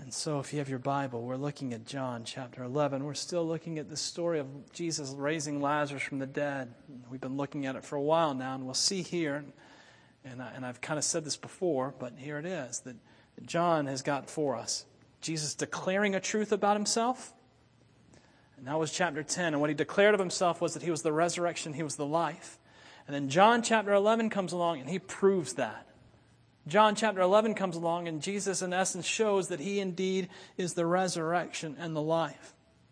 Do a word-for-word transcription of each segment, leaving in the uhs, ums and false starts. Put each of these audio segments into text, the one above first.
And so if you have your Bible, we're looking at John chapter eleven. We're still looking at the story of Jesus raising Lazarus from the dead. We've been looking at it for a while now, and we'll see here, and, I, and I've kind of said this before, but here it is, that John has got for us Jesus declaring a truth about himself. And that was chapter ten. And what he declared of himself was that he was the resurrection, he was the life. And then John chapter eleven comes along and he proves that. John chapter eleven comes along and Jesus in essence shows that he indeed is the resurrection and the life.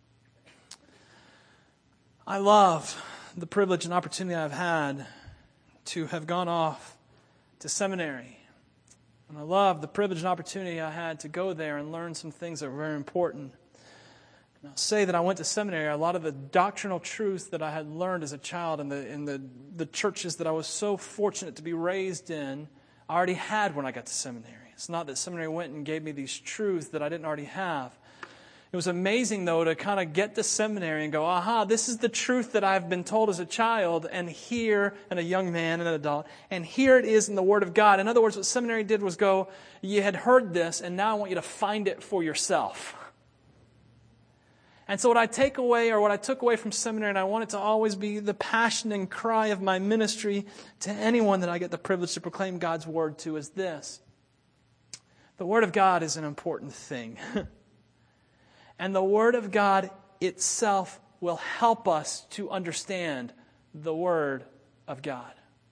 I love the privilege and opportunity I've had to have gone off to seminary. And I love the privilege and opportunity I had to go there and learn some things that are very important. And I'll say that I went to seminary. A lot of the doctrinal truths that I had learned as a child in the in the, the churches that I was so fortunate to be raised in, I already had when I got to seminary. It's not that seminary went and gave me these truths that I didn't already have. It was amazing, though, to kind of get to seminary and go, aha, this is the truth that I've been told as a child, and here, and a young man and an adult, and here it is in the Word of God. In other words, what seminary did was go, you had heard this, and now I want you to find it for yourself. And so what I take away, or what I took away from seminary, and I want it to always be the passion and cry of my ministry to anyone that I get the privilege to proclaim God's Word to, is this. The Word of God is an important thing. And the Word of God itself will help us to understand the Word of God.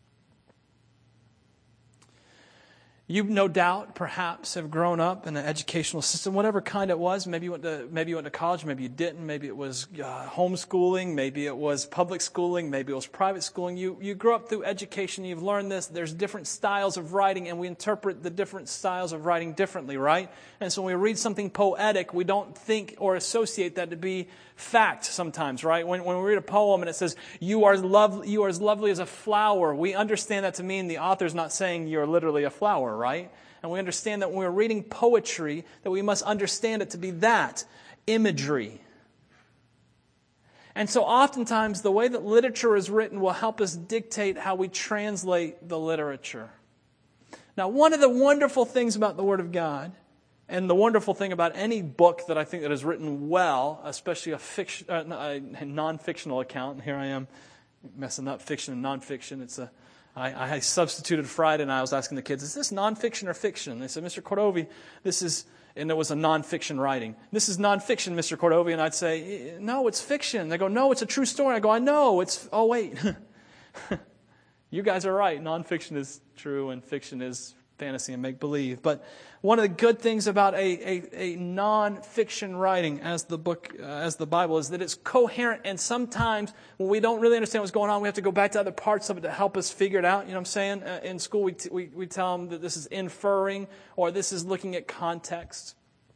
You, no doubt, perhaps have grown up in an educational system, whatever kind it was. Maybe you went to maybe you went to college, maybe you didn't. Maybe it was uh, homeschooling, maybe it was public schooling, maybe it was private schooling. You you grew up through education. You've learned this. There's different styles of writing, and we interpret the different styles of writing differently, right? And so when we read something poetic, we don't think or associate that to be fact sometimes, right? When when we read a poem and it says, you are love, you are as lovely as a flower, we understand that to mean the author's not saying you're literally a flower, right? And we understand that when we're reading poetry, that we must understand it to be that, imagery. And so oftentimes the way that literature is written will help us dictate how we translate the literature. Now, one of the wonderful things about the Word of God, and the wonderful thing about any book that I think that is written well, especially a, fiction, uh, a non-fictional account, and here I am messing up fiction and non-fiction. It's a, I, I substituted Friday, and I was asking the kids, is this non-fiction or fiction? They said, Mister Cordovi, this is, and it was a non-fiction writing. This is non-fiction, Mister Cordovi, and I'd say, no, it's fiction. They go, no, it's a true story. I go, I know, it's, oh, wait. You guys are right. Non-fiction is true, and fiction is fantasy and make-believe. But one of the good things about a, a, a non-fiction writing as the book, uh, as the Bible, is that it's coherent. And sometimes when we don't really understand what's going on, we have to go back to other parts of it to help us figure it out. You know what I'm saying? Uh, in school, we, t- we we tell them that this is inferring, or this is looking at context.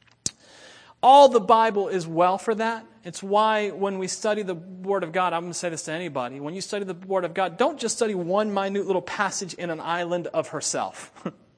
All the Bible is well for that. It's why when we study the Word of God, I'm going to say this to anybody, when you study the Word of God, don't just study one minute little passage in an island of herself.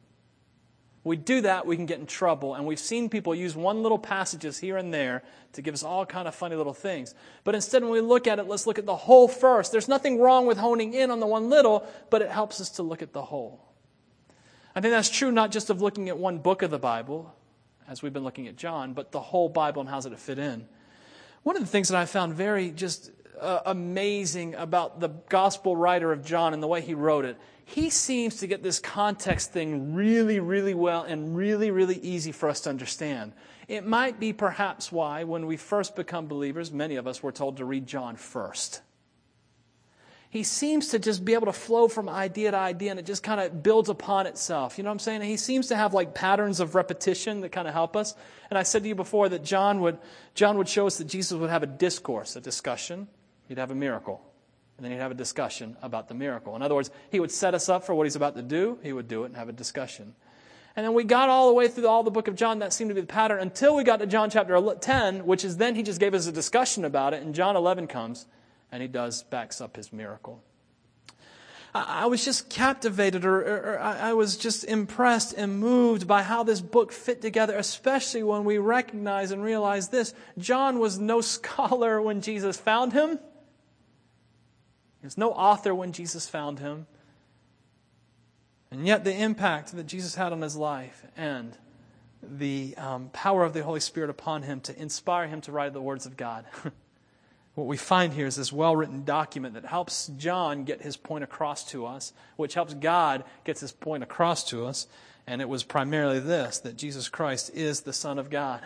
We do that, we can get in trouble. And we've seen people use one little passages here and there to give us all kind of funny little things. But instead, when we look at it, let's look at the whole first. There's nothing wrong with honing in on the one little, but it helps us to look at the whole. I think that's true not just of looking at one book of the Bible, as we've been looking at John, but the whole Bible and how does it fit in. One of the things that I found very just uh, amazing about the gospel writer of John and the way he wrote it, he seems to get this context thing really, really well and really, really easy for us to understand. It might be perhaps why when we first become believers, many of us were told to read John first. He seems to just be able to flow from idea to idea, and it just kind of builds upon itself. You know what I'm saying? And he seems to have like patterns of repetition that kind of help us. And I said to you before that John would John would show us that Jesus would have a discourse, a discussion. He'd have a miracle. And then he'd have a discussion about the miracle. In other words, he would set us up for what he's about to do. He would do it and have a discussion. And then we got all the way through all the book of John. That seemed to be the pattern until we got to John chapter ten, which is then he just gave us a discussion about it. And John eleven comes, and he does, backs up his miracle. I, I was just captivated, or, or, or I, I was just impressed and moved by how this book fit together, especially when we recognize and realize this. John was no scholar when Jesus found him. He was no author when Jesus found him. And yet the impact that Jesus had on his life and the um, power of the Holy Spirit upon him to inspire him to write the words of God. What we find here is this well-written document that helps John get his point across to us, which helps God get his point across to us. And it was primarily this, that Jesus Christ is the Son of God.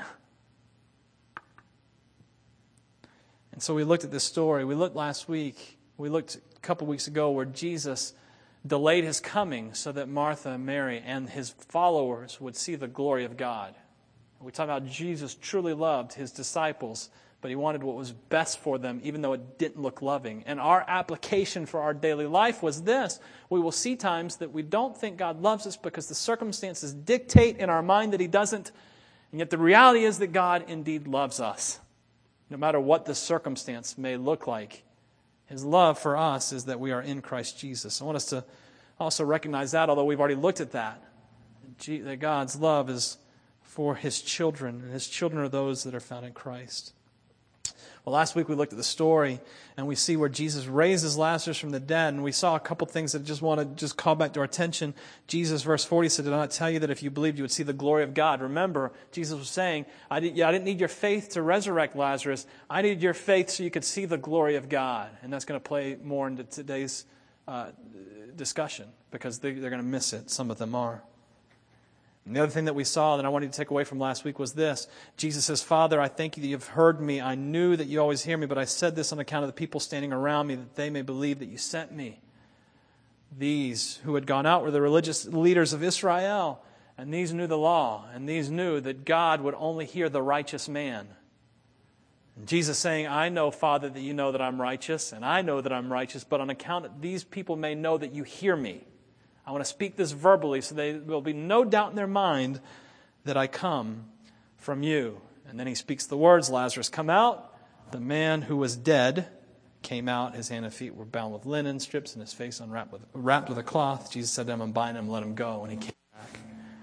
And so we looked at this story. We looked last week, we looked a couple weeks ago where Jesus delayed his coming so that Martha and Mary and his followers would see the glory of God. We talked about Jesus truly loved his disciples, but he wanted what was best for them, even though it didn't look loving. And our application for our daily life was this. We will see times that we don't think God loves us because the circumstances dictate in our mind that he doesn't. And yet the reality is that God indeed loves us, no matter what the circumstance may look like. His love for us is that we are in Christ Jesus. I want us to also recognize that, although we've already looked at that, that God's love is for his children, and his children are those that are found in Christ. Well, last week we looked at the story, and we see where Jesus raises Lazarus from the dead, and we saw a couple things that I just want to just call back to our attention. Jesus, verse forty, said, "Did I not tell you that if you believed, you would see the glory of God?" Remember, Jesus was saying, I, did, yeah, I didn't need your faith to resurrect Lazarus. I needed your faith so you could see the glory of God. And that's going to play more into today's uh, discussion, because they, they're going to miss it. Some of them are. And the other thing that we saw that I wanted to take away from last week was this. Jesus says, "Father, I thank you that you've heard me. I knew that you always hear me, but I said this on account of the people standing around me, that they may believe that you sent me." These who had gone out were the religious leaders of Israel, and these knew the law, and these knew that God would only hear the righteous man. And Jesus saying, "I know, Father, that you know that I'm righteous, and I know that I'm righteous, but on account of these people may know that you hear me. I want to speak this verbally so there will be no doubt in their mind that I come from you." And then he speaks the words, "Lazarus, come out." The man who was dead came out. His hand and feet were bound with linen strips, and his face unwrapped with, wrapped with a cloth. Jesus said to him, "Unbind him, let him go." And he came back.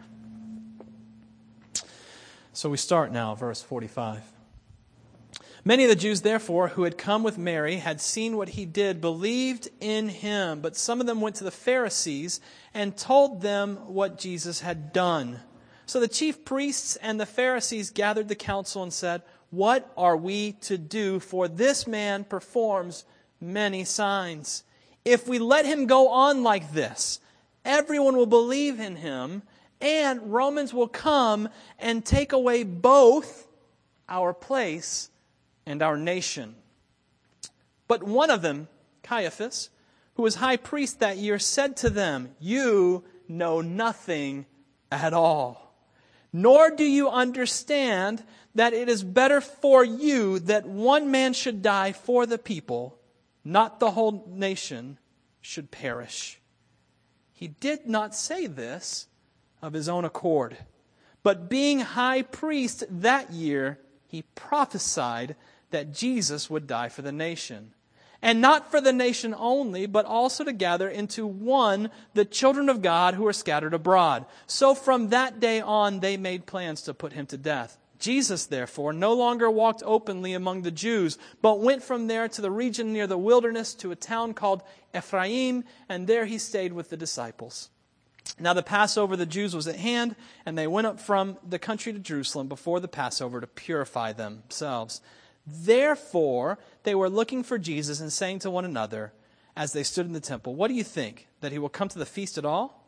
So we start now, verse forty-five. Many of the Jews, therefore, who had come with Mary, had seen what he did, believed in him. But some of them went to the Pharisees and told them what Jesus had done. So the chief priests and the Pharisees gathered the council and said, "What are we to do? For this man performs many signs. If we let him go on like this, everyone will believe in him, and Romans will come and take away both our place and our nation." But one of them, Caiaphas, who was high priest that year, said to them, "You know nothing at all, nor do you understand that it is better for you that one man should die for the people, not the whole nation should perish." He did not say this of his own accord, but being high priest that year, he prophesied that Jesus would die for the nation. And not for the nation only, but also to gather into one the children of God who are scattered abroad. So from that day on, they made plans to put him to death. Jesus, therefore, no longer walked openly among the Jews, but went from there to the region near the wilderness, to a town called Ephraim, and there he stayed with the disciples. Now the Passover of the Jews was at hand, and they went up from the country to Jerusalem before the Passover to purify themselves. Therefore, they were looking for Jesus and saying to one another as they stood in the temple, "What do you think? That he will come to the feast at all?"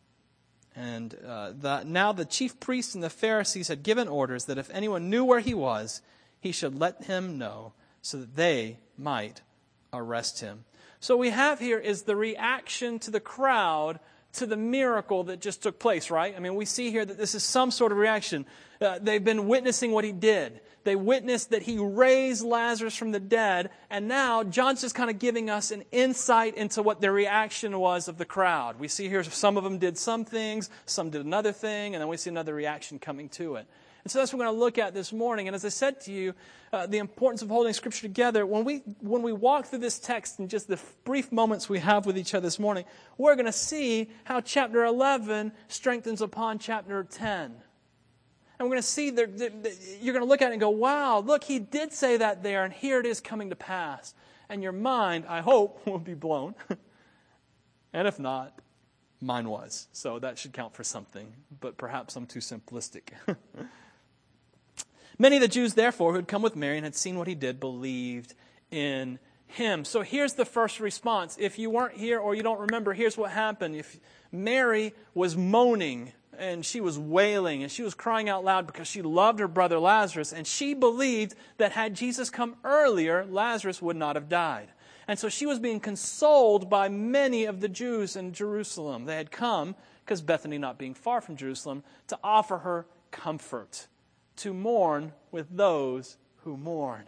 And uh, the, now the chief priests and the Pharisees had given orders that if anyone knew where he was, he should let him know, so that they might arrest him. So what we have here is the reaction to the crowd to the miracle that just took place, right? I mean, we see here that this is some sort of reaction. Uh, they've been witnessing what he did. They witnessed that he raised Lazarus from the dead, and now John's just kind of giving us an insight into what the reaction was of the crowd. We see here some of them did some things, some did another thing, and then we see another reaction coming to it. And so that's what we're going to look at this morning. And as I said to you, uh, the importance of holding Scripture together, when we when we walk through this text in just the brief moments we have with each other this morning, we're going to see how chapter eleven strengthens upon chapter ten. And we're going to see, that you're going to look at it and go, wow, look, he did say that there, and here it is coming to pass. And your mind, I hope, will be blown. And if not, Mine was. So that should count for something. But perhaps I'm too simplistic. Many of the Jews, therefore, who had come with Mary and had seen what he did, believed in him. So here's the first response. If you weren't here or you don't remember, here's what happened. If Mary was moaning and she was wailing and she was crying out loud because she loved her brother Lazarus, and she believed that had Jesus come earlier, Lazarus would not have died. And so she was being consoled by many of the Jews in Jerusalem. They had come, because Bethany not being far from Jerusalem, to offer her comfort, to mourn with those who mourn.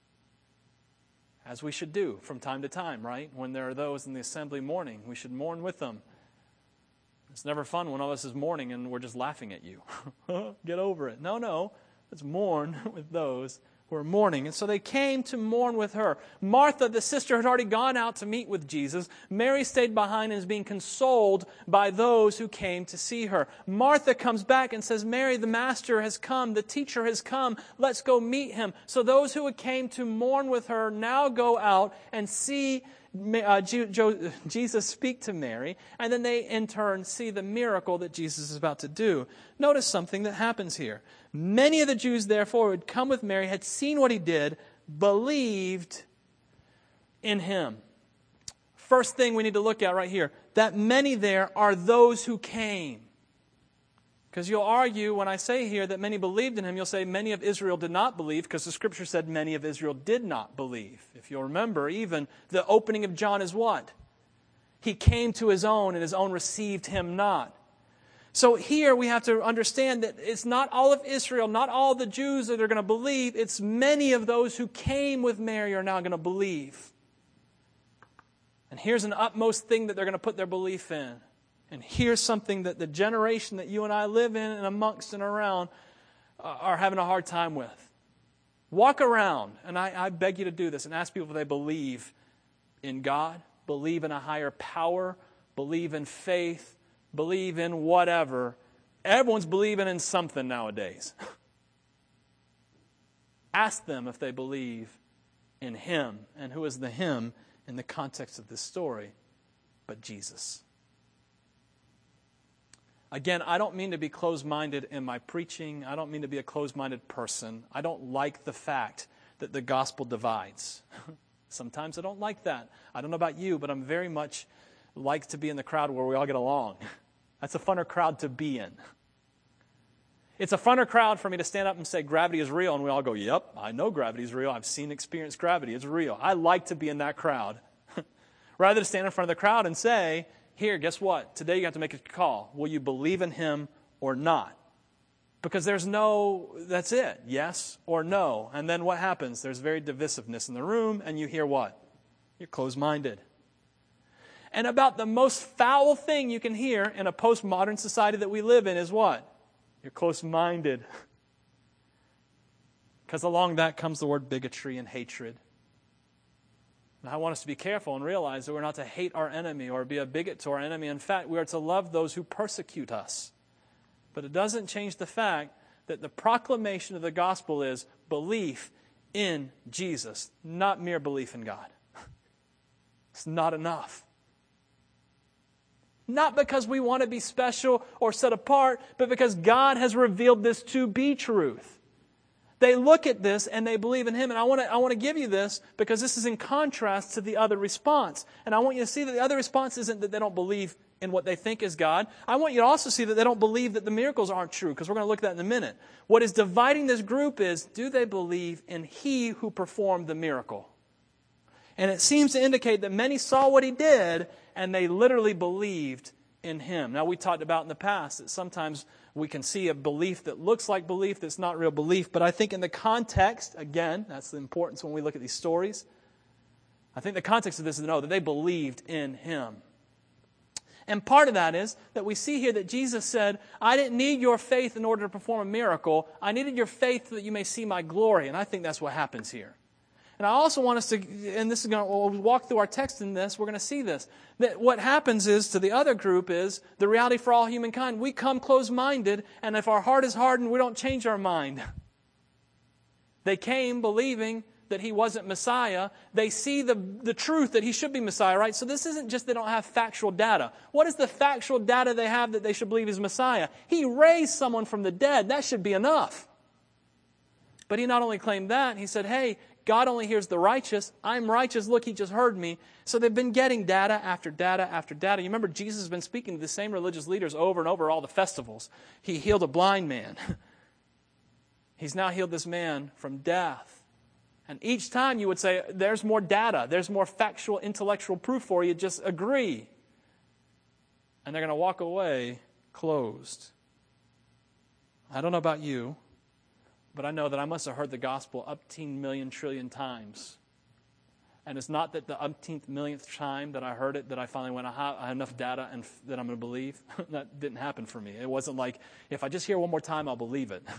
As we should do from time to time, right? When there are those in the assembly mourning, we should mourn with them. It's never fun when all of us is mourning and we're just laughing at you. Get over it. No, no. Let's mourn with those who are mourning. And so they came to mourn with her. Martha, the sister, had already gone out to meet with Jesus. Mary stayed behind and is being consoled by those who came to see her. Martha comes back and says, Mary, the master has come. The teacher has come. Let's go meet him. So those who came to mourn with her now go out and see Uh, Jesus speak to Mary, and then they in turn see the miracle that Jesus is about to do. Notice something that happens here. Many of the Jews, therefore, who had come with Mary, had seen what he did, believed in him. First thing we need to look at right here, that many there are those who came. Because you'll argue, when I say here that many believed in him, you'll say many of Israel did not believe, because the Scripture said many of Israel did not believe. If you'll remember, even the opening of John is what? He came to his own, and his own received him not. So here we have to understand that it's not all of Israel, not all the Jews that are going to believe. It's many of those who came with Mary are now going to believe. And here's an utmost thing that they're going to put their belief in. And here's something that the generation that you and I live in and amongst and around are having a hard time with. Walk around, and I, I beg you to do this, and ask people if they believe in God, believe in a higher power, believe in faith, believe in whatever. Everyone's believing in something nowadays. Ask them if they believe in him. And who is the him in the context of this story but Jesus? Again, I don't mean to be closed-minded in my preaching. I don't mean to be a closed-minded person. I don't like the fact that the gospel divides. Sometimes I don't like that. I don't know about you, but I'm very much like to be in the crowd where we all get along. That's a funner crowd to be in. It's a funner crowd for me to stand up and say gravity is real, and we all go, yep, I know gravity is real. I've seen, experienced gravity. It's real. I like to be in that crowd. Rather than stand in front of the crowd and say, here, guess what? Today you have to make a call. Will you believe in him or not? Because there's no, that's it, yes or no. And then what happens? There's very divisiveness in the room, and you hear what? You're closed-minded. And about the most foul thing you can hear in a postmodern society that we live in is what? You're close-minded. Because along that comes the word bigotry and hatred. And I want us to be careful and realize that we're not to hate our enemy or be a bigot to our enemy. In fact, we are to love those who persecute us. But it doesn't change the fact that the proclamation of the gospel is belief in Jesus, not mere belief in God. It's not enough. Not because we want to be special or set apart, but because God has revealed this to be truth. They look at this and they believe in him. And I want to I want to give you this because this is in contrast to the other response. And I want you to see that the other response isn't that they don't believe in what they think is God. I want you to also see that they don't believe that the miracles aren't true, because we're going to look at that in a minute. What is dividing this group is, do they believe in he who performed the miracle? And it seems to indicate that many saw what he did and they literally believed in him. Now, we talked about in the past that sometimes we can see a belief that looks like belief that's not real belief. But I think in the context, again, that's the importance when we look at these stories. I think the context of this is to know that they believed in him. And part of that is that we see here that Jesus said, I didn't need your faith in order to perform a miracle. I needed your faith so that you may see my glory. And I think that's what happens here. And I also want us to, and this is going to, we'll walk through our text in this, we're going to see this, that what happens is, to the other group is, the reality for all humankind, we come closed-minded, and if our heart is hardened, we don't change our mind. They came believing that he wasn't Messiah. They see the, the truth that he should be Messiah, right? So this isn't just they don't have factual data. What is the factual data they have that they should believe he's Messiah? He raised someone from the dead. That should be enough. But he not only claimed that, he said, hey, God only hears the righteous. I'm righteous. Look, he just heard me. So they've been getting data after data after data. You remember Jesus has been speaking to the same religious leaders over and over at all the festivals. He healed a blind man. He's now healed this man from death. And each time you would say, there's more data. There's more factual, intellectual proof for you. Just agree. And they're going to walk away closed. I don't know about you, but I know that I must have heard the gospel umpteen million trillion times. And it's not that the umpteenth millionth time that I heard it that I finally went, aha, I have enough data and f- that I'm going to believe. That didn't happen for me. It wasn't like, if I just hear one more time, I'll believe it.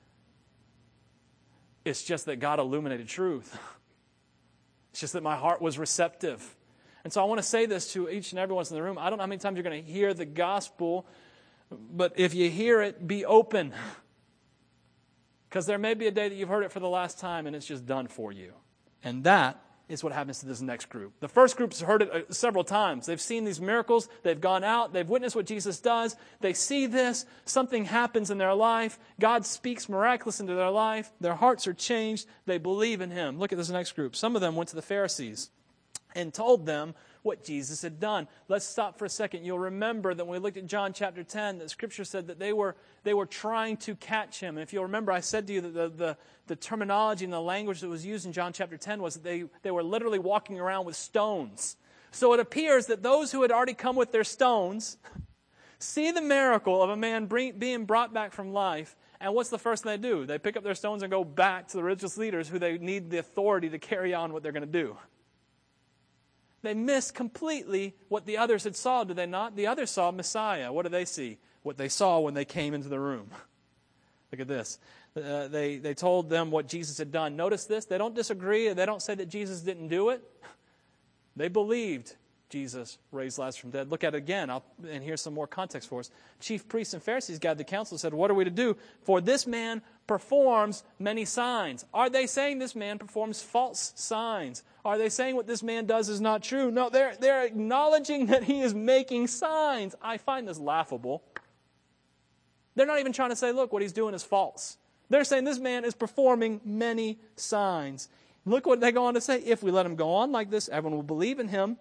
It's just that God illuminated truth. It's just that my heart was receptive. And so I want to say this to each and every one in the room. I don't know how many times you're going to hear the gospel, but if you hear it, be open. Because there may be a day that you've heard it for the last time and it's just done for you. And that is what happens to this next group. The first group's heard it several times. They've seen these miracles. They've gone out. They've witnessed what Jesus does. They see this. Something happens in their life. God speaks miraculous into their life. Their hearts are changed. They believe in him. Look at this next group. Some of them went to the Pharisees and told them what Jesus had done. Let's stop for a second. You'll remember that when we looked at John chapter ten, that Scripture said that they were they were trying to catch him. And if you'll remember, I said to you that the, the, the terminology and the language that was used in John chapter ten was that they, they were literally walking around with stones. So it appears that those who had already come with their stones see the miracle of a man bring, being brought back from life. And what's the first thing they do? They pick up their stones and go back to the religious leaders who they need the authority to carry on what they're going to do. They missed completely what the others had saw, did they not? The others saw Messiah. What did they see? What they saw when they came into the room. Look at this. Uh, they, they told them what Jesus had done. Notice this. They don't disagree. They don't say that Jesus didn't do it. They believed Jesus raised Lazarus from the dead. Look at it again. I'll, and here's some more context for us. Chief priests and Pharisees gathered the council and said, what are we to do? For this man performs many signs. Are they saying this man performs false signs? Are they saying what this man does is not true? No, they're, they're acknowledging that he is making signs. I find this laughable. They're not even trying to say, look, what he's doing is false. They're saying this man is performing many signs. Look what they go on to say. If we let him go on like this, everyone will believe in him.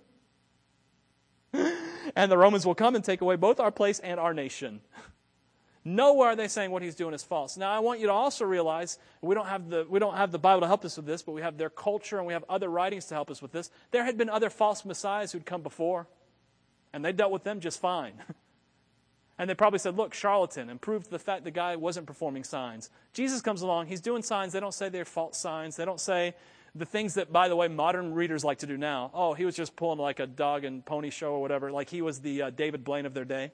And the Romans will come and take away both our place and our nation. Nowhere are they saying what he's doing is false. Now, I want you to also realize, we don't have the we don't have the Bible to help us with this, but we have their culture and we have other writings to help us with this. There had been other false messiahs who'd come before, and they dealt with them just fine. And they probably said, look, charlatan, and proved the fact the guy wasn't performing signs. Jesus comes along, he's doing signs. They don't say they're false signs. They don't say the things that, by the way, modern readers like to do now. Oh, he was just pulling like a dog and pony show or whatever, like he was the uh, David Blaine of their day.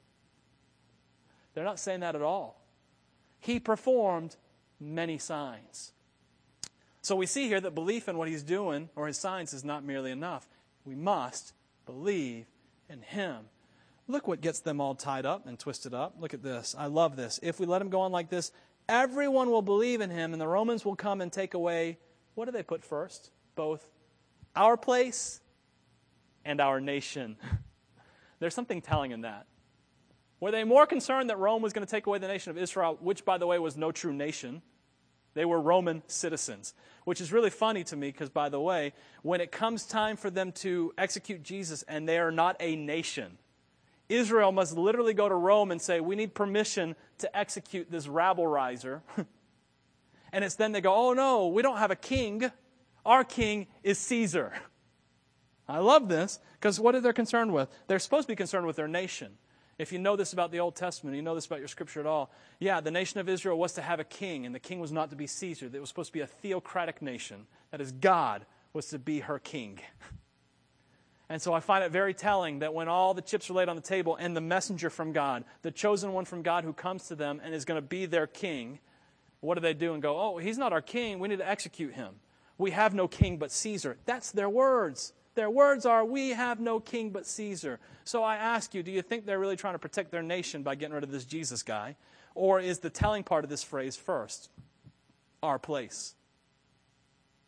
They're not saying that at all. He performed many signs. So we see here that belief in what he's doing or his signs is not merely enough. We must believe in him. Look what gets them all tied up and twisted up. Look at this. I love this. If we let him go on like this, everyone will believe in him, and the Romans will come and take away, what do they put first? Both our place and our nation. There's something telling in that. Were they more concerned that Rome was going to take away the nation of Israel, which, by the way, was no true nation? They were Roman citizens, which is really funny to me because, by the way, when it comes time for them to execute Jesus and they are not a nation, Israel must literally go to Rome and say, we need permission to execute this rabble-riser. And it's then they go, oh no, we don't have a king. Our king is Caesar. I love this because what are they concerned with? They're supposed to be concerned with their nation. If you know this about the Old Testament, you know this about your Scripture at all, yeah, the nation of Israel was to have a king, and the king was not to be Caesar. It was supposed to be a theocratic nation. That is, God was to be her king. And so I find it very telling that when all the chips are laid on the table and the messenger from God, the chosen one from God who comes to them and is going to be their king, what do they do and go, oh, he's not our king, we need to execute him. We have no king but Caesar. That's their words. Their words are, we have no king but Caesar. So I ask you, do you think they're really trying to protect their nation by getting rid of this Jesus guy? Or is the telling part of this phrase first? Our place.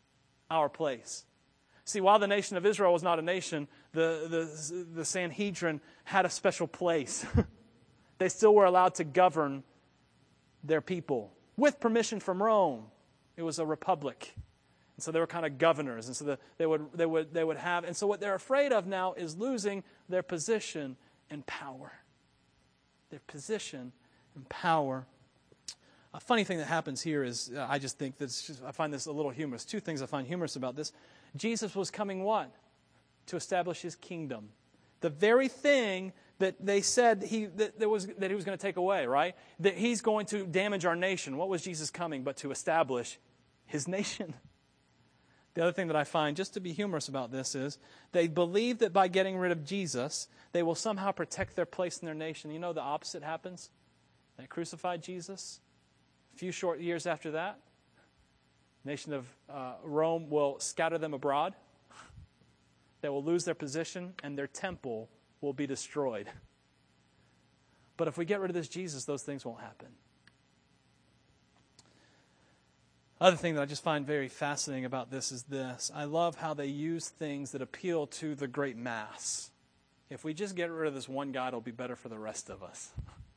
our place. See, while the nation of Israel was not a nation, the, the, the Sanhedrin had a special place. They still were allowed to govern their people with permission from Rome. It was a republic. And so they were kind of governors. And so the, they would they would they would have and so what they're afraid of now is losing their position and power. Their position and power. A funny thing that happens here is uh, I just think that's just, I find this a little humorous. Two things I find humorous about this. Jesus was coming what? To establish his kingdom. The very thing that they said he that, that was that he was going to take away, right? That he's going to damage our nation. What was Jesus coming but to establish his nation? The other thing that I find, just to be humorous about this, is they believe that by getting rid of Jesus, they will somehow protect their place in their nation. You know the opposite happens? They crucified Jesus. A few short years after that, the nation of uh, Rome will scatter them abroad. They will lose their position, and their temple will be destroyed. But if we get rid of this Jesus, those things won't happen. Other thing that I just find very fascinating about this is this. I love how they use things that appeal to the great mass. If we just get rid of this one guy, it'll be better for the rest of us.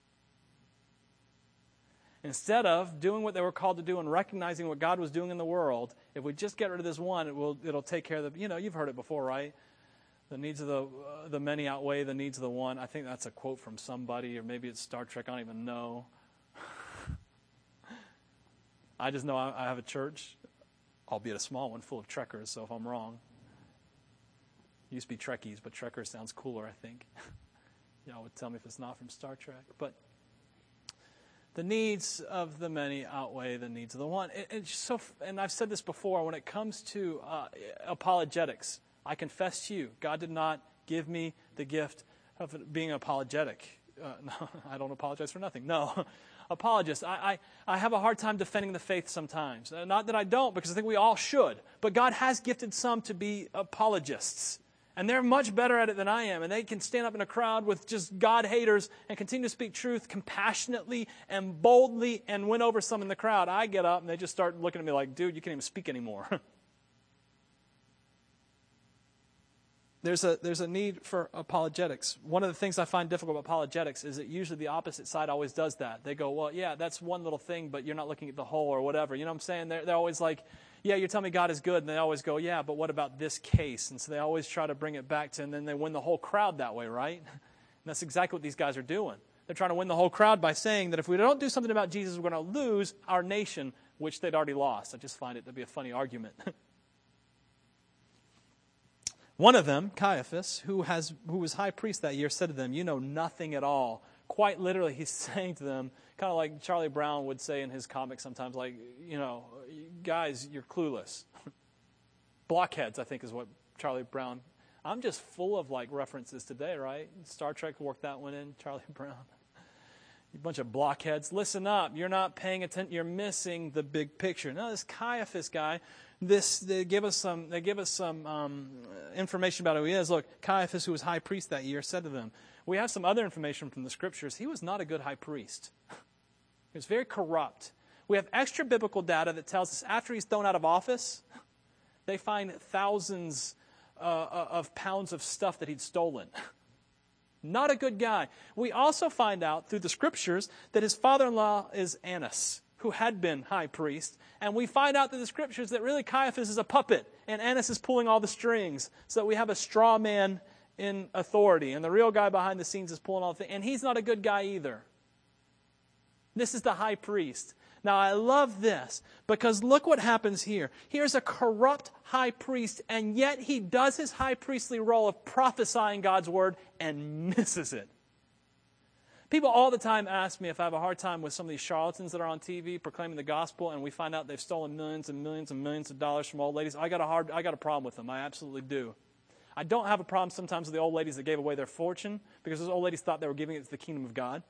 Instead of doing what they were called to do and recognizing what God was doing in the world, if we just get rid of this one, it will, it'll take care of the, you know, you've heard it before, right? The needs of the uh, the many outweigh the needs of the one. I think that's a quote from somebody, or maybe it's Star Trek, I don't even know. I just know I, I have a church, albeit a small one, full of trekkers, so if I'm wrong. It used to be Trekkies, but trekkers sounds cooler, I think. Y'all would tell me if it's not from Star Trek. But the needs of the many outweigh the needs of the one. It, it's so, and I've said this before, when it comes to uh, apologetics, I confess to you, God did not give me the gift of being apologetic. Uh, no, I don't apologize for nothing. No, apologist. I, I, I have a hard time defending the faith sometimes. Uh, not that I don't, because I think we all should. But God has gifted some to be apologists. And they're much better at it than I am. And they can stand up in a crowd with just God haters and continue to speak truth compassionately and boldly and win over some in the crowd. I get up and they just start looking at me like, dude, you can't even speak anymore. There's a there's a need for apologetics. One of the things I find difficult about apologetics is that usually the opposite side always does that. They go, well, yeah, that's one little thing, but you're not looking at the whole or whatever. You know what I'm saying? They're, they're always like, yeah, you're telling me God is good. And they always go, yeah, but what about this case? And so they always try to bring it back to, and then they win the whole crowd that way, right? And that's exactly what these guys are doing. They're trying to win the whole crowd by saying that if we don't do something about Jesus, we're going to lose our nation, which they'd already lost. I just find it to be a funny argument. One of them, Caiaphas, who has who was high priest that year, said to them, you know nothing at all. Quite literally, he's saying to them, kind of like Charlie Brown would say in his comics sometimes, like, you know, guys, you're clueless. Blockheads, I think, is what Charlie Brown. I'm just full of, like, references today, right? Star Trek worked that one in, Charlie Brown. You bunch of blockheads. Listen up. You're not paying attention. You're missing the big picture. Now, this Caiaphas guy, this they give us some they give us some um, information about who he is. Look, Caiaphas, who was high priest that year, said to them, we have some other information from the scriptures. He was not a good high priest. He was very corrupt. We have extra biblical data that tells us after he's thrown out of office, they find thousands uh, of pounds of stuff that he'd stolen. Not a good guy. We also find out through the scriptures that his father-in-law is Annas, who had been high priest. And we find out through the scriptures that really Caiaphas is a puppet, and Annas is pulling all the strings. So that we have a straw man in authority, and the real guy behind the scenes is pulling all the things. And he's not a good guy either. This is the high priest. Now, I love this because look what happens here. Here's a corrupt high priest, and yet he does his high priestly role of prophesying God's word and misses it. People all the time ask me if I have a hard time with some of these charlatans that are on T V proclaiming the gospel, and we find out they've stolen millions and millions and millions of dollars from old ladies. I got a hard, I got a problem with them. I absolutely do. I don't have a problem sometimes with the old ladies that gave away their fortune because those old ladies thought they were giving it to the kingdom of God.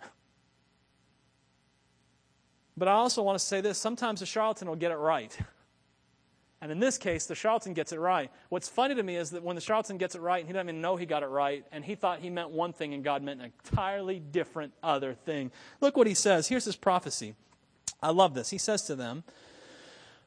But I also want to say this. Sometimes the charlatan will get it right. And in this case, the charlatan gets it right. What's funny to me is that when the charlatan gets it right, and he doesn't even know he got it right, and he thought he meant one thing and God meant an entirely different other thing. Look what he says. Here's his prophecy. I love this. He says to them,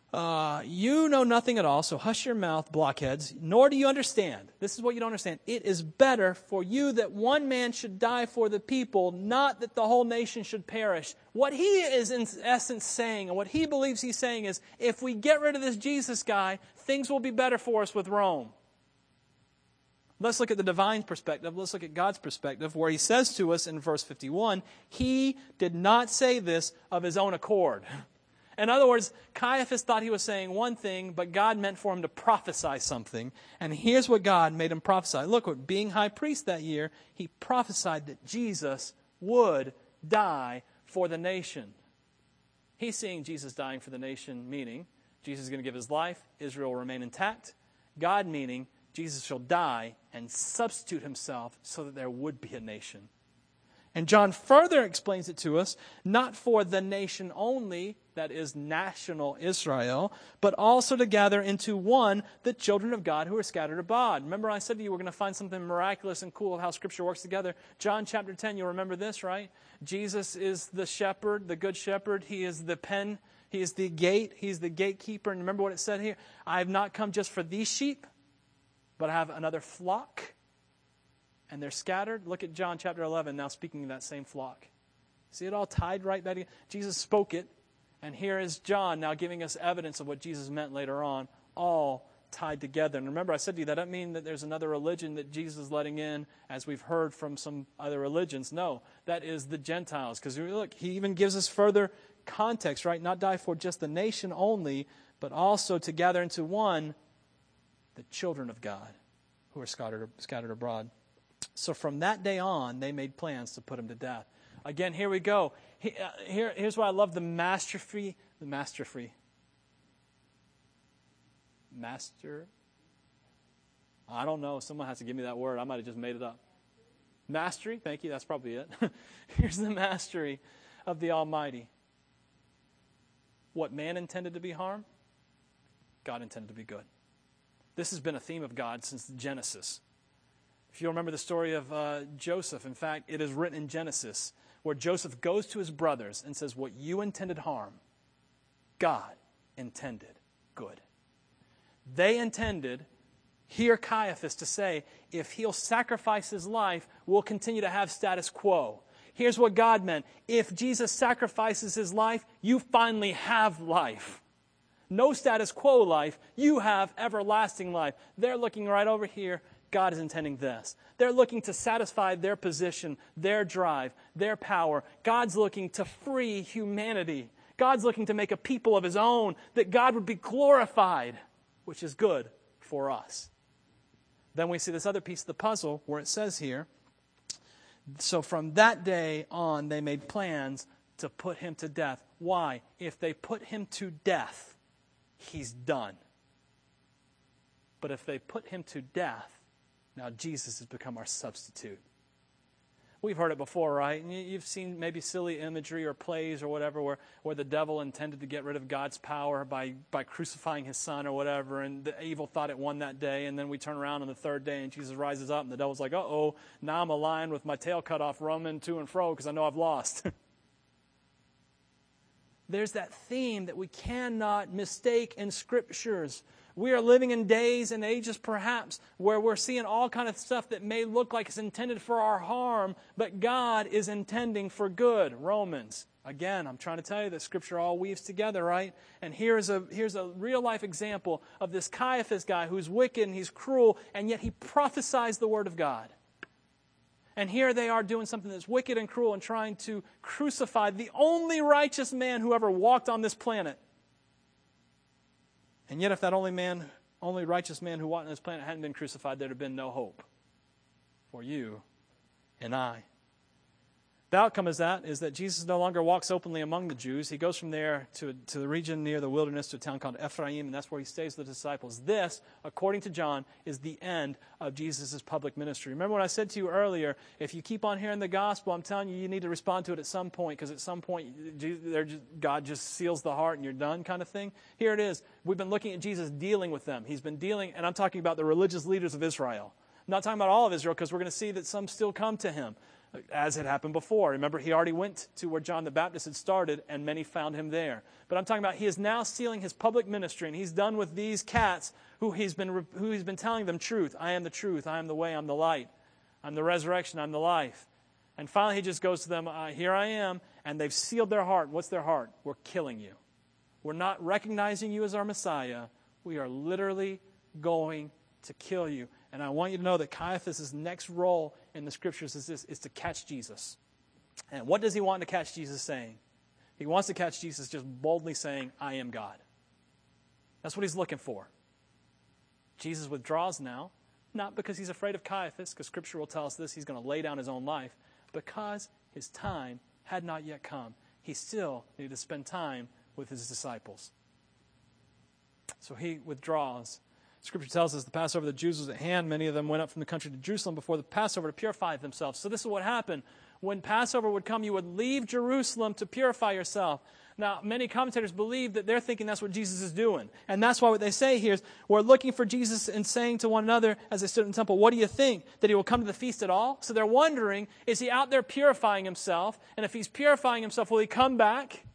Uh, you know nothing at all, so hush your mouth, blockheads, nor do you understand. This is what you don't understand. It is better for you that one man should die for the people, not that the whole nation should perish. What he is in essence saying, and what he believes he's saying is, if we get rid of this Jesus guy, things will be better for us with Rome. Let's look at the divine perspective. Let's look at God's perspective, where he says to us in verse fifty-one, he did not say this of his own accord. In other words, Caiaphas thought he was saying one thing, but God meant for him to prophesy something. And here's what God made him prophesy. Look, what being high priest that year, he prophesied that Jesus would die for the nation. He's seeing Jesus dying for the nation, meaning Jesus is going to give his life, Israel will remain intact. God meaning Jesus shall die and substitute himself so that there would be a nation. And John further explains it to us, not for the nation only, that is national Israel, but also to gather into one the children of God who are scattered abroad. Remember I said to you we're going to find something miraculous and cool of how Scripture works together. John chapter ten, you'll remember this, right? Jesus is the shepherd, the good shepherd. He is the pen. He is the gate. He's the gatekeeper. And remember what it said here? I have not come just for these sheep, but I have another flock. And they're scattered. Look at John chapter eleven, now speaking of that same flock. See it all tied right back together? Jesus spoke it, and here is John now giving us evidence of what Jesus meant later on, all tied together. And remember, I said to you, that doesn't mean that there's another religion that Jesus is letting in, as we've heard from some other religions. No, that is the Gentiles. Because look, he even gives us further context, right? Not die for just the nation only, but also to gather into one the children of God who are scattered, scattered abroad. So from that day on, they made plans to put him to death. Again, here we go. He, uh, here, here's why I love the masterfree, the masterfree. Master? I don't know. Someone has to give me that word. I might have just made it up. Mastery? Thank you. That's probably it. Here's the mastery of the Almighty. What man intended to be harm, God intended to be good. This has been a theme of God since Genesis. If you remember the story of uh, Joseph, in fact, it is written in Genesis, where Joseph goes to his brothers and says, what you intended harm, God intended good. They intended, hear Caiaphas to say, if he'll sacrifice his life, we'll continue to have status quo. Here's what God meant. If Jesus sacrifices his life, you finally have life. No status quo life, you have everlasting life. They're looking right over here. God is intending this. They're looking to satisfy their position, their drive, their power. God's looking to free humanity. God's looking to make a people of his own, that God would be glorified, which is good for us. Then we see this other piece of the puzzle where it says here, so from that day on, they made plans to put him to death. Why? If they put him to death, he's done. But if they put him to death, now Jesus has become our substitute. We've heard it before, right? You've seen maybe silly imagery or plays or whatever where, where the devil intended to get rid of God's power by, by crucifying his son or whatever, and the evil thought it won that day, and then we turn around on the third day and Jesus rises up and the devil's like, uh-oh, now I'm a lion with my tail cut off roaming to and fro because I know I've lost. There's that theme that we cannot mistake in Scriptures. We are living in days and ages, perhaps, where we're seeing all kind of stuff that may look like it's intended for our harm, but God is intending for good. Romans. Again, I'm trying to tell you that Scripture all weaves together, right? And here's a here's a real-life example of this Caiaphas guy who's wicked and he's cruel, and yet he prophesies the Word of God. And here they are doing something that's wicked and cruel and trying to crucify the only righteous man who ever walked on this planet. And yet if that only man, only righteous man who walked on this planet hadn't been crucified, there'd have been no hope for you and I. The outcome is that is that Jesus no longer walks openly among the Jews. He goes from there to, to the region near the wilderness to a town called Ephraim, and that's where he stays with the disciples. This, according to John, is the end of Jesus' public ministry. Remember what I said to you earlier, if you keep on hearing the gospel, I'm telling you, you need to respond to it at some point, because at some point, just, God just seals the heart and you're done kind of thing. Here it is. We've been looking at Jesus dealing with them. He's been dealing, and I'm talking about the religious leaders of Israel. I'm not talking about all of Israel, because we're going to see that some still come to him. as had happened before. Remember, he already went to where John the Baptist had started, and many found him there. But I'm talking about he is now sealing his public ministry, and he's done with these cats who he's been who he's been telling them truth. I am the truth. I am the way. I'm the light. I'm the resurrection. I'm the life. And finally, he just goes to them, uh, here I am, and they've sealed their heart. What's their heart? We're killing you. We're not recognizing you as our Messiah. We are literally going to kill you. And I want you to know that Caiaphas' next role in the Scriptures is this, is to catch Jesus. And what does he want to catch Jesus saying? He wants to catch Jesus just boldly saying, I am God. That's what he's looking for. Jesus withdraws now, not because he's afraid of Caiaphas, because Scripture will tell us this, he's going to lay down his own life, because his time had not yet come. He still needed to spend time with his disciples. So he withdraws. Scripture tells us the Passover of the Jews was at hand. Many of them went up from the country to Jerusalem before the Passover to purify themselves. So this is what happened. When Passover would come, you would leave Jerusalem to purify yourself. Now, many commentators believe that they're thinking that's what Jesus is doing. And that's why what they say here is, we're looking for Jesus and saying to one another as they stood in the temple, what do you think? That he will come to the feast at all? So they're wondering, is he out there purifying himself? And if he's purifying himself, will he come back?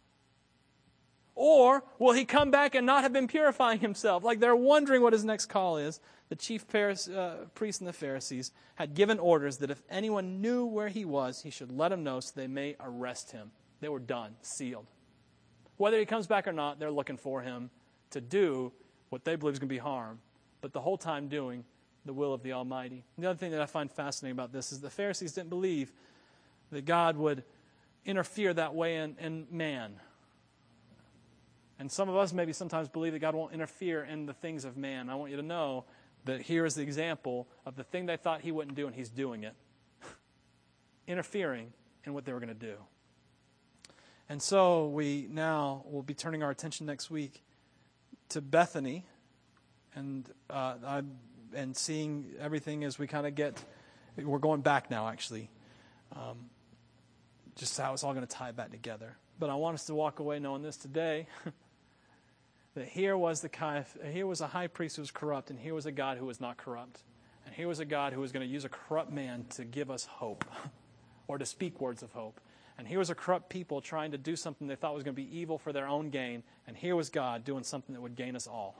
Or will he come back and not have been purifying himself? Like they're wondering what his next call is. The chief Pharise- uh, priests and the Pharisees had given orders that if anyone knew where he was, he should let him know so they may arrest him. They were done, sealed. Whether he comes back or not, they're looking for him to do what they believe is going to be harm, but the whole time doing the will of the Almighty. And the other thing that I find fascinating about this is the Pharisees didn't believe that God would interfere that way in, in man. And some of us maybe sometimes believe that God won't interfere in the things of man. I want you to know that here is the example of the thing they thought he wouldn't do, and he's doing it. Interfering in what they were going to do. And so we now will be turning our attention next week to Bethany and uh, I, and seeing everything as we kind of get, we're going back now actually, um, just how it's all going to tie back together. But I want us to walk away knowing this today, that here was the Caiaph- here was a high priest who was corrupt, and here was a God who was not corrupt. And here was a God who was going to use a corrupt man to give us hope, or to speak words of hope. And here was a corrupt people trying to do something they thought was going to be evil for their own gain, and here was God doing something that would gain us all.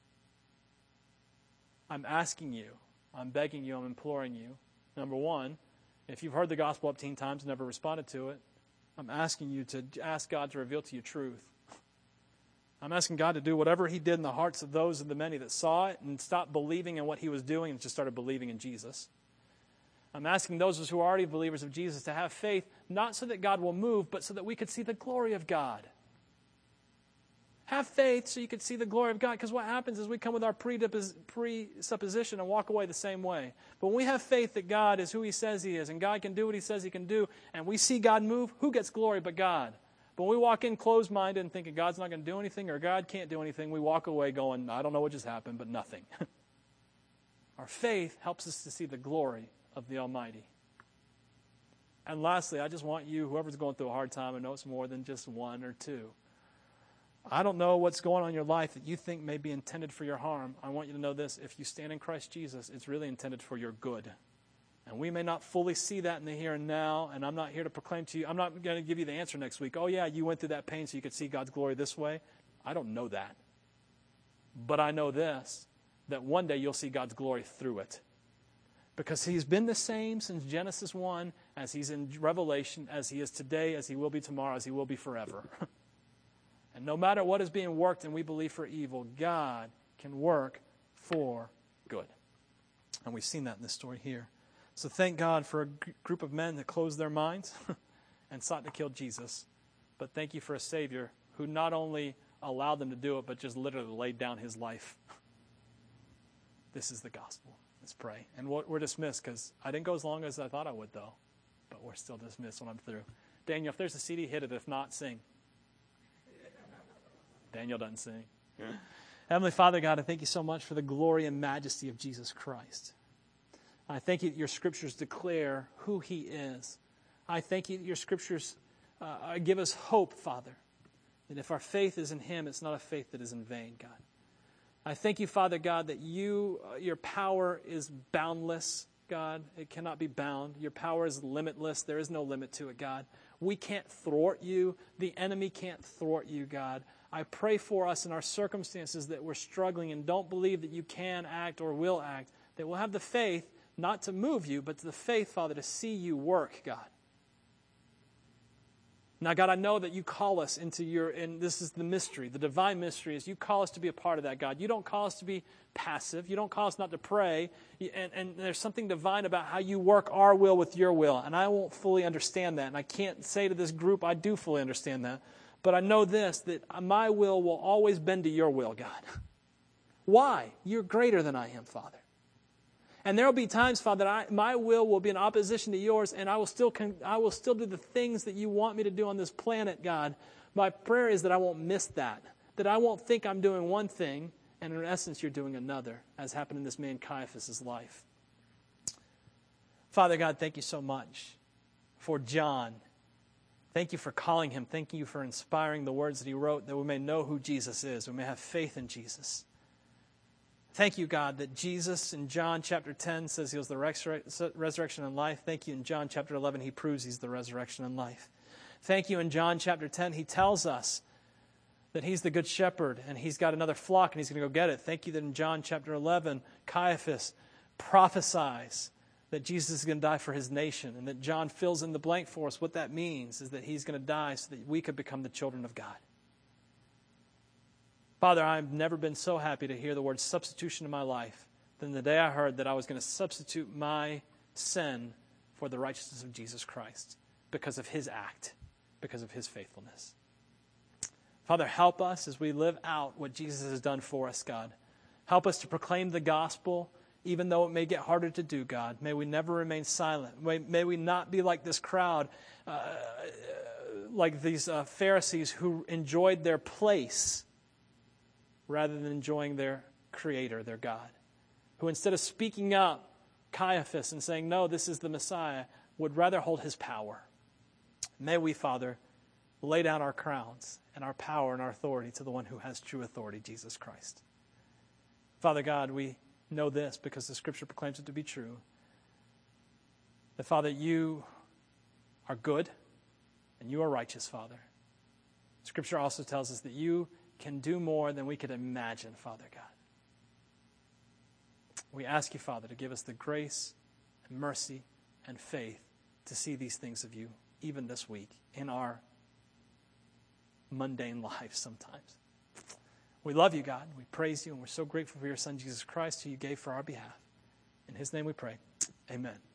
I'm asking you, I'm begging you, I'm imploring you, number one, if you've heard the gospel up teen times and never responded to it, I'm asking you to ask God to reveal to you truth. I'm asking God to do whatever he did in the hearts of those of the many that saw it and stopped believing in what he was doing and just started believing in Jesus. I'm asking those of us who are already believers of Jesus to have faith, not so that God will move, but so that we could see the glory of God. Have faith so you could see the glory of God, because what happens is we come with our presupposition and walk away the same way. But when we have faith that God is who he says he is, and God can do what he says he can do, and we see God move, who gets glory but God? But when we walk in closed-minded and thinking God's not going to do anything or God can't do anything, we walk away going, I don't know what just happened, but nothing. Our faith helps us to see the glory of the Almighty. And lastly, I just want you, whoever's going through a hard time, I know it's more than just one or two. I don't know what's going on in your life that you think may be intended for your harm. I want you to know this. If you stand in Christ Jesus, it's really intended for your good. And we may not fully see that in the here and now, and I'm not here to proclaim to you, I'm not going to give you the answer next week. Oh, yeah, you went through that pain so you could see God's glory this way. I don't know that. But I know this, that one day you'll see God's glory through it. Because he's been the same since Genesis one, as he's in Revelation, as he is today, as he will be tomorrow, as he will be forever. And no matter what is being worked and we believe for evil, God can work for good. And we've seen that in this story here. So thank God for a g- group of men that closed their minds and sought to kill Jesus. But thank you for a Savior who not only allowed them to do it, but just literally laid down his life. This is the gospel. Let's pray. And we're dismissed because I didn't go as long as I thought I would, though. But we're still dismissed when I'm through. Daniel, if there's a C D, hit it. If not, sing. Daniel doesn't sing. Heavenly Father, God, I thank you so much for the glory and majesty of Jesus Christ. I thank you that your scriptures declare who he is. I thank you that your scriptures uh, give us hope, Father, that if our faith is in him, it's not a faith that is in vain, God. I thank you, Father God, that you, uh, your power is boundless, God. It cannot be bound. Your power is limitless. There is no limit to it, God. We can't thwart you. The enemy can't thwart you, God. I pray for us in our circumstances that we're struggling and don't believe that you can act or will act, that we'll have the faith not to move you, but the faith, Father, to see you work, God. Now, God, I know that you call us into your, and this is the mystery, the divine mystery is you call us to be a part of that, God. You don't call us to be passive. You don't call us not to pray. And, and there's something divine about how you work our will with your will. And I won't fully understand that. And I can't say to this group, I do fully understand that. But I know this, that my will will always bend to your will, God. Why? You're greater than I am, Father. And there will be times, Father, that I, my will will be in opposition to yours, and I will still con- I will still do the things that you want me to do on this planet, God. My prayer is that I won't miss that, that I won't think I'm doing one thing, and in essence you're doing another, as happened in this man Caiaphas' life. Father God, thank you so much for John. Thank you for calling him. Thank you for inspiring the words that he wrote, that we may know who Jesus is. We may have faith in Jesus. Thank you, God, that Jesus in John chapter ten says he was the resurrection and life. Thank you in John chapter eleven, he proves he's the resurrection and life. Thank you in John chapter ten, he tells us that he's the good shepherd and he's got another flock and he's going to go get it. Thank you that in John chapter eleven, Caiaphas prophesies that Jesus is going to die for his nation, and that John fills in the blank for us. What that means is that he's going to die so that we could become the children of God. Father, I've never been so happy to hear the word substitution in my life than the day I heard that I was going to substitute my sin for the righteousness of Jesus Christ because of his act, because of his faithfulness. Father, help us as we live out what Jesus has done for us, God. Help us to proclaim the gospel, even though it may get harder to do, God. May we never remain silent. May, may we not be like this crowd, uh, like these uh, Pharisees who enjoyed their place rather than enjoying their Creator, their God, who instead of speaking up Caiaphas and saying, no, this is the Messiah, would rather hold his power. May we, Father, lay down our crowns and our power and our authority to the one who has true authority, Jesus Christ. Father God, we know this because the Scripture proclaims it to be true, that, Father, you are good and you are righteous, Father. Scripture also tells us that you can do more than we could imagine, Father God. We ask you, Father, to give us the grace and mercy and faith to see these things of you, even this week, in our mundane lives sometimes. We love you, God. We praise you, and we're so grateful for your Son, Jesus Christ, who you gave for our behalf. In his name we pray. Amen.